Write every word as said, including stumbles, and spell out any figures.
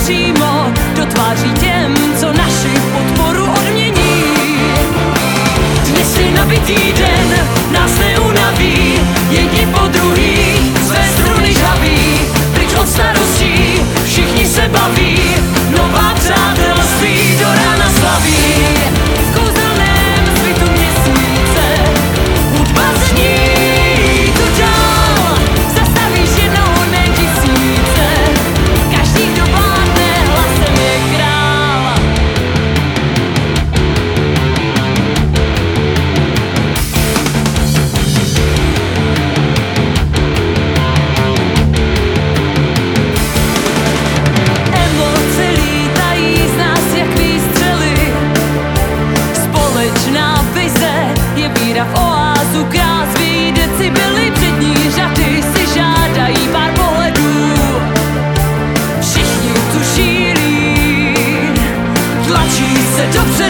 přímo do tváří těm, co naši podporu odmění. Dnes je nabitý den, nás neunaví, jedni po druhý své struny žhaví. Pryč od starostí, všichni se baví, nová přátelství do rána slaví. V kouzelném svitu měsíce hudba zní tu dál, zastavíš jednoho ne tisíce, každý, kdo vládne, hlasem je král. Emoce lítají z nás jak výstřely, společná vize je víra v oázu, krás ví decibely, přední řady si žádají pár pohledů. Všichni tu šíří, tlačí se dopředu.